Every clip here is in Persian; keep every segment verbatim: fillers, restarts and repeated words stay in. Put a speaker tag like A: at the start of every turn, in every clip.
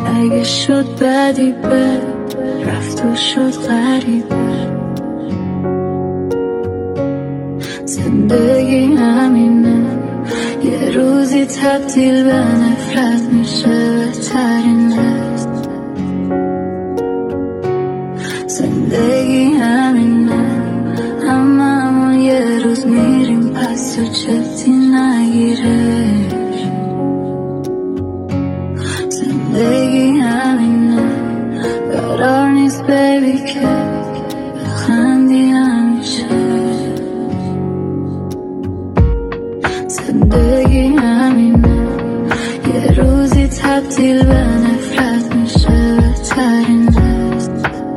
A: اگه شد بدی بد رفت و شد غریبه. زندگی همینه، یه روزی تبدیل به نفرت میشه بهترین هست. زندگی همینه، هممون یه روز میریم پس و جدی نگیرش. زندگی همینه، قرار نیست بیبی که بخندی همیشه. زندگی همینه، یه روزی تبدیل به نفرت میشه بهترین هست.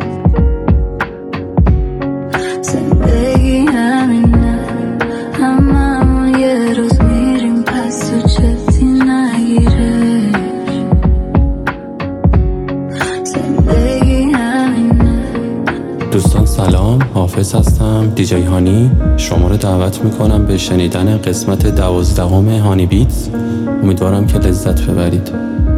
A: زندگی همینه، هممون یه روز میریم پس و جدی نگیرش. زندگی همینه.
B: دوستان سلام، حافظ هستم، دیجی هانی. شما رو دعوت میکنم به شنیدن قسمت دوازدهم هانی بیتز. امیدوارم که لذت ببرید.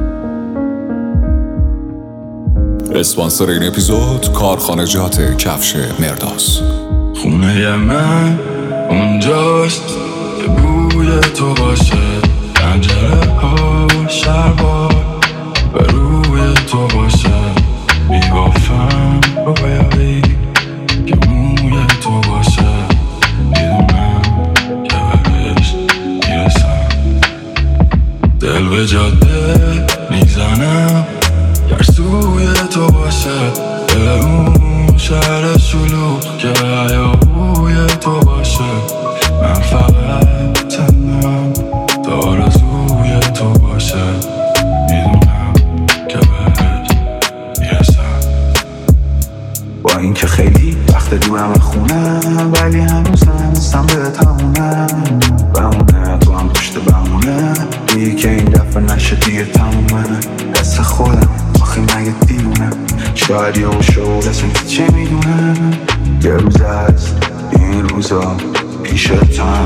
C: اسپانسر این اپیزود کارخانه جات کفش مرداس.
D: خونه من اونجاست که بوی تو باشه، پنجره ها شربار و روی تو باشه. میبافم رویایی که موی تو باشه، میدونم که بهش میرسم. دل به جاده میزنم گرسوی تو باشه، دل اون شهر شلوغ که هیاهوی تو باشه. من فقط تنم تا آرزوی تو باشه، میدونم که بهش میرسم.
E: با این که خیلی وقت دورم خونم، ولی هنوز نمیستم به تمومه. بمونه تو هم پشت بمونه، دیگه که این دفعه نشه دیگه تمومه. دست خودم آخی مگه دیونه، شاید یه اون شود اسم که چه میدونه. یه روز از این روزا پیشتم.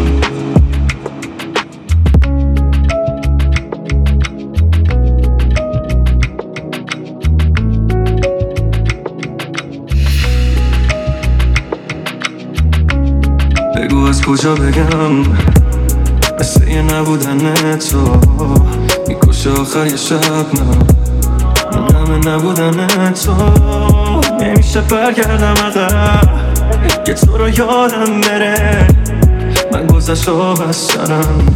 D: بگو از کجا بگم، مثل یه نبودن تو میکشه آخر یه شب. نه این همه نبودن تو نمیشه برگردم عقب، که تو رو یادم بره. من گذشت و بس سرم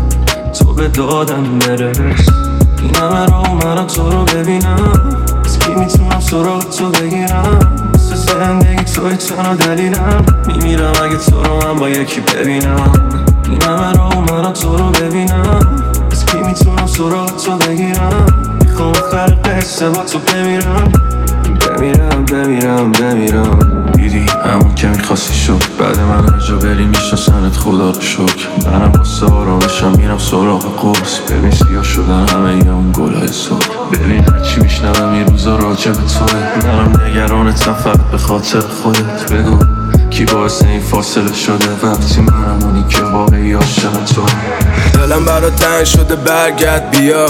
D: تو به دادم برس. این همه را اومدم تو رو ببینم، از کی میتونم سراغ تو بگیرم. مثل زندگی توی تنها دلیلم، میمیرم اگه تو رو من با یکی ببینم. این همه را اومدم تو رو ببینم، از کی میتونم سراغ تو بگیرم. میخوام آخر قصه با تو بمیرم، بمیرم بمیرم بمیرم. دیدی همون که میخواستی شد، بعد من هر جا بری میشناسنت خدا رو شکر. منم واسه آرامشم میرم سراغ قرص، ببین سیاه شدن همه یا اون گلای صبح. ببین هرچی میشنوم این روزا راجع به توه، منم نگرانتم فقط به خاطر خودت. بگو کی باعث این فاصله شده، وقتی منم اونی که واقعی عاشق توه.
F: دلم برا تنگ شده برگرد بیا،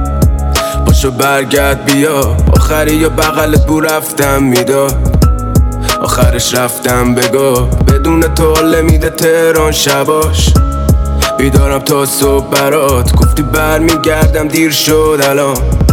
F: باشو برگرد بیا. آخری یا بغلت بو رفتم میداد، آخرش رفتم بگو. بدون تو حال میده تهران شباش، بیدارم تا صبح برات. گفتی بر میگردم دیر شد الان،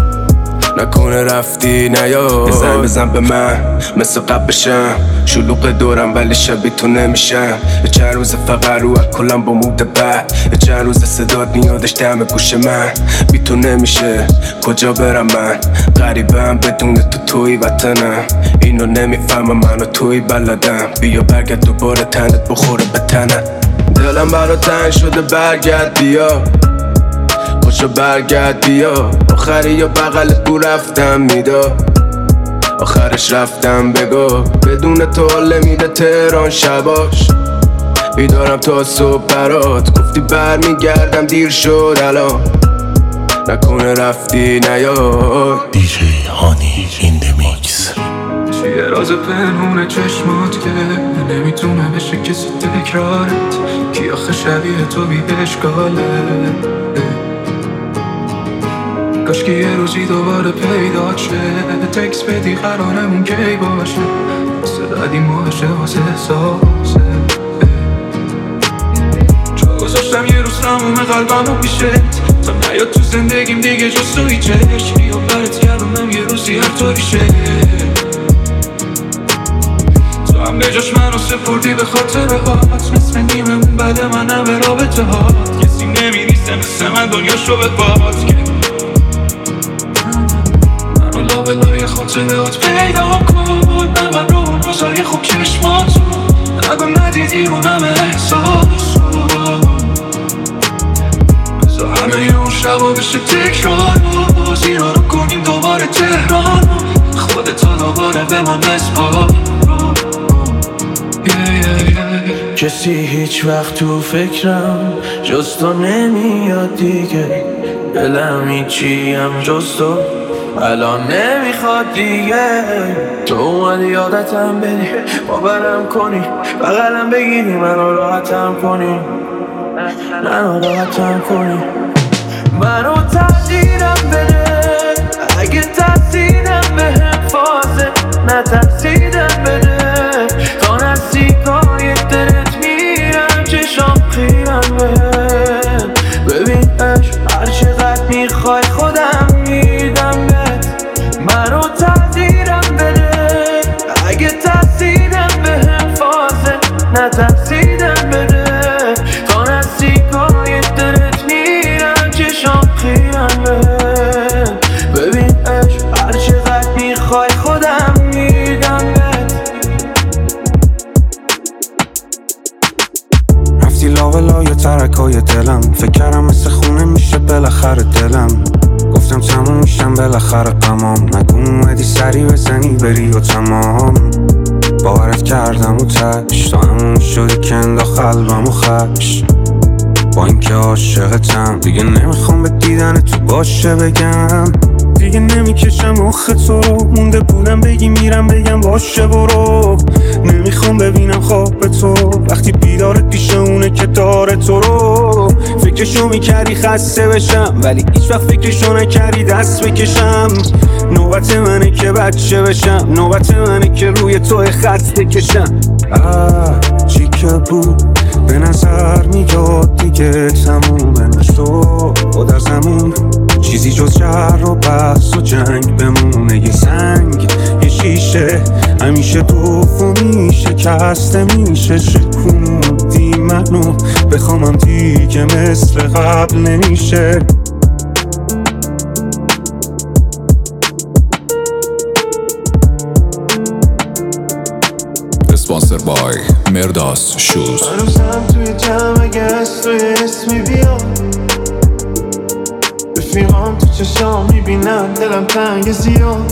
F: نکنه رفتی نیاد. بزن بزن به من مثل قبل بشم، شلوغ دورم ولی شبی تو نمیشم. یه چند روز فقط رو کلم با مود بد، یه چند روز صدات میادش دم گوش من. بی تو نمیشه کجا برم من، غریبم بدون تو توی وطنم. اینو نمیفهمم منو توی بلدم، بیا برگرد دوباره تنت بخوره به تنم. دلم برا تنگ شده برگرد بیا، باشو برگرد بیا. آخری یا بغلت بو رفتم میداد، آخرش رفتم بگو. بدون تو حال میده تهران شباش، بیدارم تا صبح برات. گفتی بر میگردم دیر شد الان، نکنه رفتی نیاد.
G: دیجی هانی این دی میکس.
D: چیه راز پنهون چشمات که نمیتونه بشه کسی تکرارت. کی آخه شبیه تو بی اشکاله، کاش که یه روزی دوباره پیدا شه، تکس بدی قرارمون کی باشه، صدادیم باشه واسه احساسه. جا گذاشتم یه روز تموم قلبمو پیشت، تا نیاد تو زندگیم دیگه جز تو هیچش. بیا برات کردم یه روزی هر طوری شه، تو هم به جاش منو سپردی به خاطر هات، مثل نیممون بعد منم به رابطه هات. کسی نمیریسه مثل من دنیاشو به باد که منو لابلای خاطره هات پیدا کن. من رو اون روزای خوب چشماتو نگم ندیدی اون همه احساس بذار همه اون شبا بشه تکرار، زیرا رو کنیم دوباره تهران، خودتو دوباره به من بسپار.
H: کسی هیچ وقت تو فکرم جز تو نمیاد دیگه، دلم هیچی هم جز تو الان نمیخواد دیگه. تو اومدی یادتم بدی، باورم کنی، بغلم بگیری منو راحتم کنی، منو راحتم کنی، منو تقدیرم بده اگه تقصیرم بهم فازه، نه تقصیرم بده تا نزدیکای دلت میرم چشام خیرم بهم. ببین عشق هر چقدر میخوای خودم میدم بهت، منو تقدیرم بده اگه تقصیرم بهم فازه، نه تقصیرم بده تا نزدیکای دلت میرم چشام خیرم بهم. ببین عشق هر چقدر میخوای خودم میدم بهت.
E: رفتی لاولای ترکای دلم، فکر کردم مثل خونه میشه بالاخره دلم، گفتم تموم میشم بالاخره غمام، نگو اومدی سری بزنی بری و تمام. باورت کردم و تش تو همون شدی که انداخت قلبم و خش، با اینکه عاشقتم دیگه نمیخوام به دیدن تو باشه بگم، دیگه نمیکشم مخ تو رو، مونده بودم بگی میرم بگم باشه برو، نمیخوام ببینم خواب تو وقتی بیدارت پیش اونه که داره تو رو. فکرشو میکردی خسته بشم ولی هیچ وقت فکرشو نکردی دست بکشم، نوبت منه که بچه بشم، نوبت منه که روی تو خسته کشم. آه چی که بود به نظر میاد دیگه تمومه، نش تو و در زمین چیزی جز جر و بحث و جنگ بمونه، یه سنگ یه شیشه همیشه دوفو میشه کسته میشه، شکوندی منو بخوامم دیگه مثل قبل نمیشه.
C: اسپانسر بای مرداس شوز.
H: هنوزم توی جمع اگه از توی اسمی بیا، رفیقام تو چشام میبینم دلم تنگ زیاد،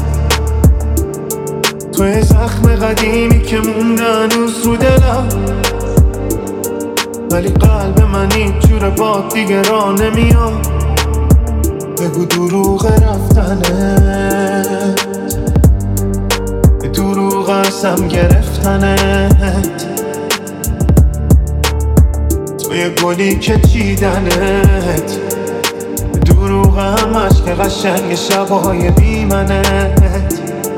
H: توی زخم قدیمی که مونده هنوز رو دلم، ولی قلب من هیچ جور باد دیگه را نمیاد. بگو دروغ رفتنت، به دروغ هستم گرفتنت، توی گلی که چیدنت، به دروغ هم عشق قشنگ شبای بی منت.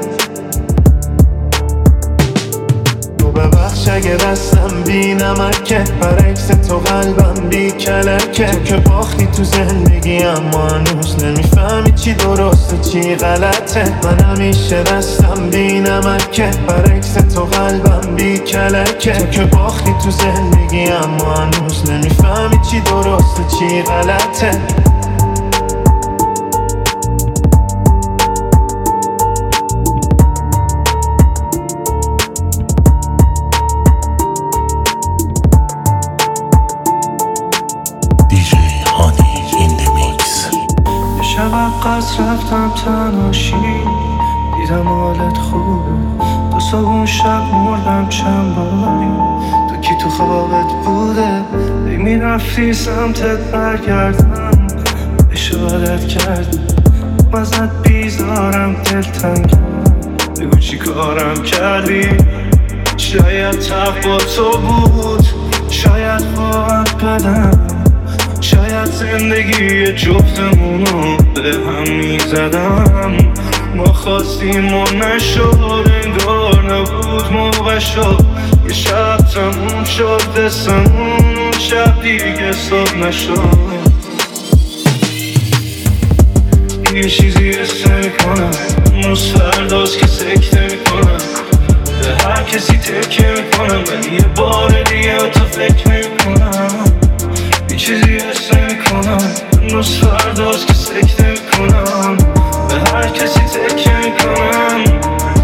H: تو ببخش اگه دستم بی نمکه، برعکس تو قلبم بی کلکه، تو که باختی تو زندگی اما هنوز نمیفهمی چی درسته چی غلطه، من همیشه دستم بی نمکه، برعکس تو قلبم بی کلکه، تو که باختی تو زندگی اما هنوز نمیفهمی چی درسته چی غلطه.
D: قصد رفتم تنهاشی، دیدم حالت خوبه، دو صبح شب مردم چند باری، تو کی تو خوابت بوده، ای میرفتی سمتت برگردم، اشارت کردم ازت بیزارم دلتنگم، بگو چی کارم کردی، شاید تق با تو بود، شاید باید بدم، شاید
H: چقدر زندگی جفتمونو به هم میزدم. ما خواستیم و نشد، انگار نبود موقع شد. یه شب تموم شد دستمون، اون شب دیگه صبح نشد. یه چیزی حس میکنم امروز فرداست که سکته میکنم، به هر کسی تکیه میکنم ولی یه بار دیگه تو فکر میکنم. یه چیزی حس میکنم امروز فرداست که سکته میکنم، به هر کسی تکیه میکنم.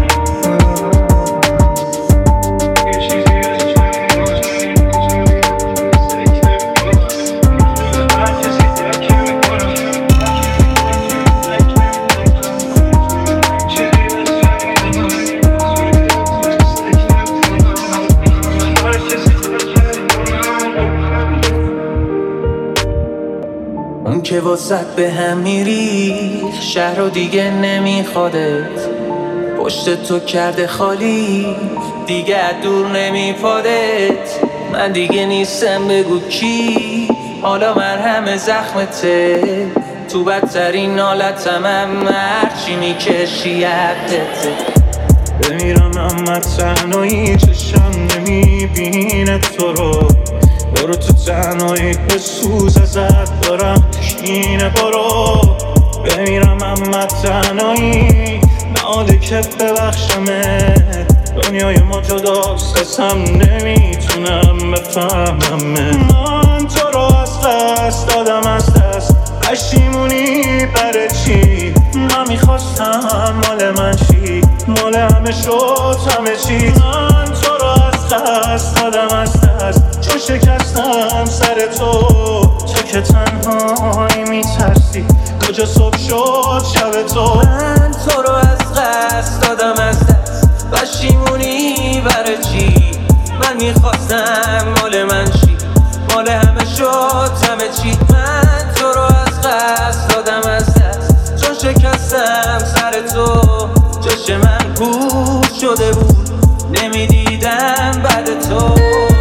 I: که واسط به هم میری شهر رو دیگه نمیخوادت، پشت تو کرده خالی دیگه دور نمیپادت. من دیگه نیستم بگو کی، حالا مرهم زخمته، تو بدترین حالتم هم هرچی میکشی یدته.
H: بمیرم اما تنهایی چشم نمیبینه تو رو، برو تو تنهایی به سوز ازت دارم کشینه. برو بمیرم اما تنهایی ناله که ببخشمه، دنیای ما جداست ازم نمیتونم بفهممه. من تو رو از قصد دادم از دست، پشیمونی برای چی؟ من میخواستم مال من چی؟ مال همه شد همه چی. من تو رو از قصد دادم از دست، چون شکستم سر تو، تو که تنهایی میترسی کجا صبح شد شب تو.
I: من تو رو از قصد دادم از دست، پشیمونی برای چی؟ من میخواستم مال من چی؟ مال همه شد همه چی. من تو رو از قصد دادم از دست، چون شکستم سر تو، جاش من پوش شده بود نمیدیدم بعد تو.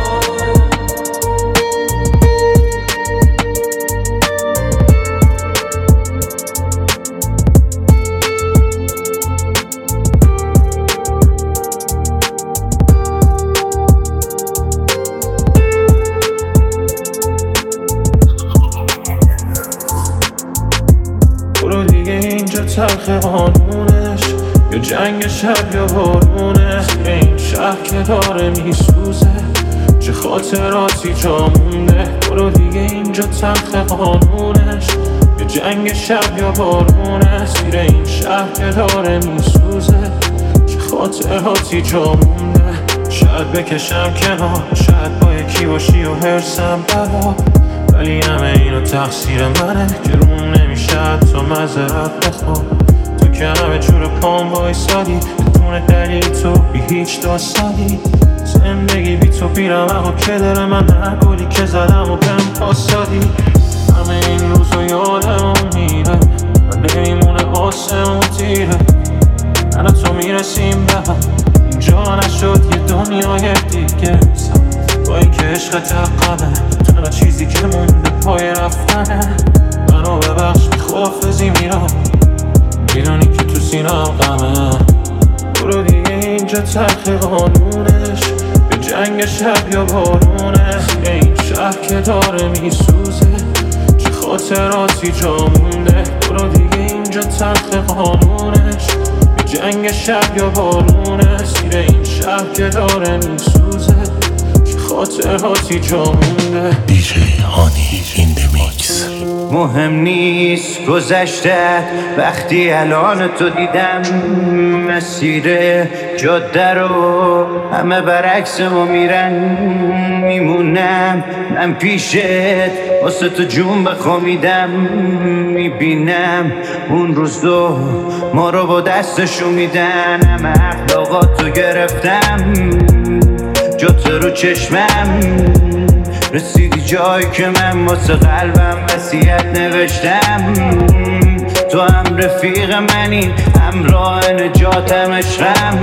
H: برو دیگه اینجا تلخ قانونش، یا جنگ شب یا بارونه. این شهر که داره میسوزه، چه خاطراتی جا مونده. برو دیگه اینجا تلخ قانونش، یا جنگ شب یا بارونه. زیر این شهر که داره میسوزه، چه خاطراتی جا مونده. شاید بکشم کنار، شاید با یکی باشی و هرسم بلا، ولی همه اینو تقصیر منه که روم نمیشه تا معذرت بخوام. تو که همه جور پام بایستادی بدون دلیل، تو بی هیچ داستانی. زندگی بی تو بیرم اما که داره من هر گلی که زدم و بهم پاسدادی. همه این روزو یادم میره و نمیمونه آسمون تیره. من و تو میرسیم به هم، اینجا نشد یه دنیای دیگه. با این که عشقت عقبه، تنها چیزی که مونده پای رفتنه. منو ببخش خداحافظی میرم، میدونی که تو سینم غمه. برو دیگه اینجا تلخ قانونش، به جنگ شب یا بارونه. این شهر که داره میسوزه، چه خاطراتی جا مونده. برو دیگه اینجا تلخ قانونش، به جنگ شب یا بارونه. زیر این شهر که داره میسوزه، خاطراتی جا مونده.
G: دیجی هانی این دی میکس.
J: مهم نیست گذشته وقتی الان تو دیدم، مسیر جاده رو همه برعکس ما میرن. میمونم من پیشت واسه تو جون بخوامیدم. میبینم اون روز دو ما رو با دستشو میدن. همه اخلاقاتو گرفتم جات رو چشمم، رسیدی جایی که من واسه قلبم وصیت نوشتم. تو هم رفیق منی، همراه نجاتم عشقم.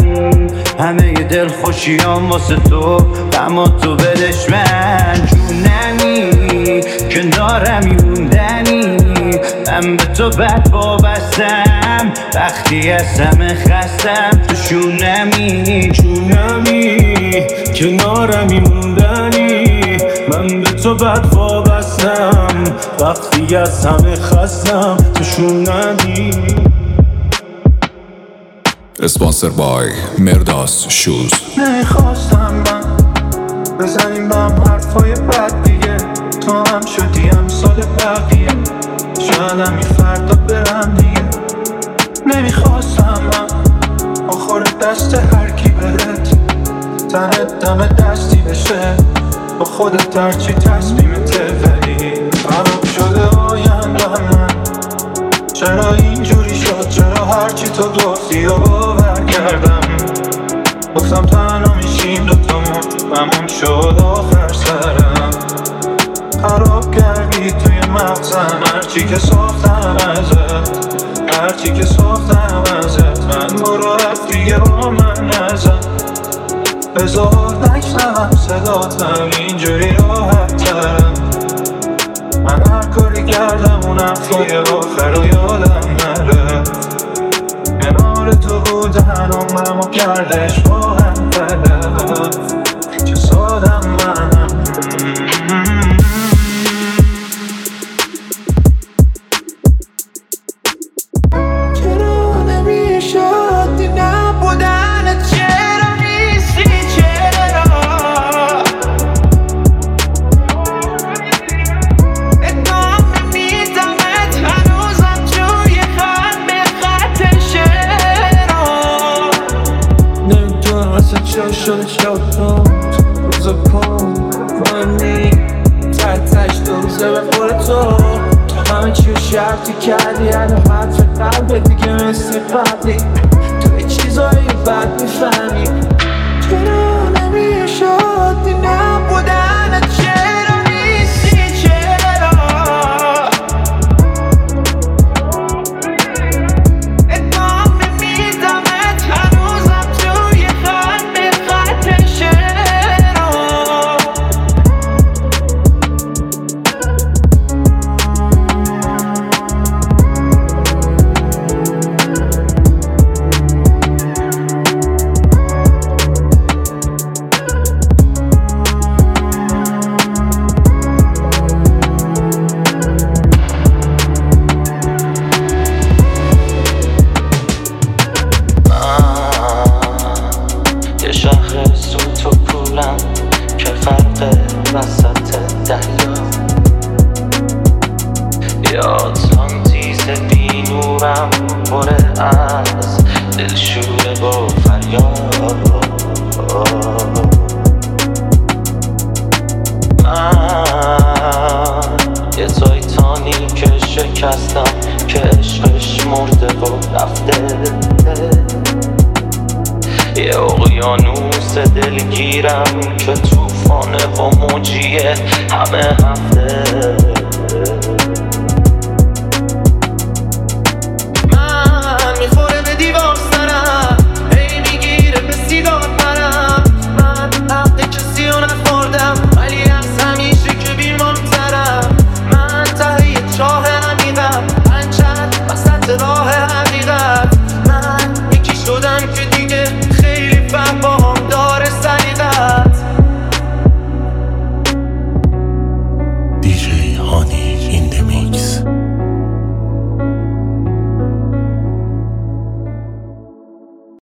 J: همه ی دل خوشیام واسه تو، غما تو بدش من. جونمی کنارم موندنی، من به تو بد وابستم وقتی از همه خستم. تو شونمی
H: شونمی کنارمی موندنی، من به تو بد وابستم وقتی از همه خستم. تو شونمی.
C: اسپانسر بای مرداس شوز.
H: نمیخواستم من بزنیم با هم حرفای بد دیگه، تو هم شدی امثال بقیه، شاید همی فردا برم دیگه. نمیخواستم من آخر دست هر کی بهت، تنت دم دستی بشه با خودت هرچی تصمیمته، ولی خراب شده آینده من. چرا اینجوری شد؟ چرا هرچی تو گفتی و باور کردم؟ گفتم تنها میشیم دوتامون، ممون شد آخر سرم. خراب کردی توی مغزم هرچی که ساختم ازت، هرچی که ساختم ازت. من برو رفت دیگه با من نزن، بذار نشنوم صداتم اینجوری راحت ترم. من هر کاری کردم اون حرفای آخر رو یادم نرفت، کنار تو بودن عمرمو کردش با هم تلف. چه سادم منم. چرا نمیشد دی نبودن؟ چرا نیستی؟ چرا ادامه میدمت هنوزم توی خط به خط شعرها. نمیدونم اصلا چرا شده شدم روز کن کنی تحتش دو روزه به خور تو. تو همه چیو شرطی کردی، الان حرف قلبت دیگه مثل قبلی، تو یه چیزایی بد میفهمی. چرا نمیشد دی نبودن؟ چرا نیستی؟ چرا ادامه میدمت هنوزم توی خط به خط شعرها. یه شهر سوت و پولم که فرق وسط دریا، یه آتلانتیس بی نورم پره از دلشوره با فریاد. من یه تایتانی که شکستم که عشقش مرده و رفته، یه اقیانوس دلگیرم که توفانه و موجیه همه هفته.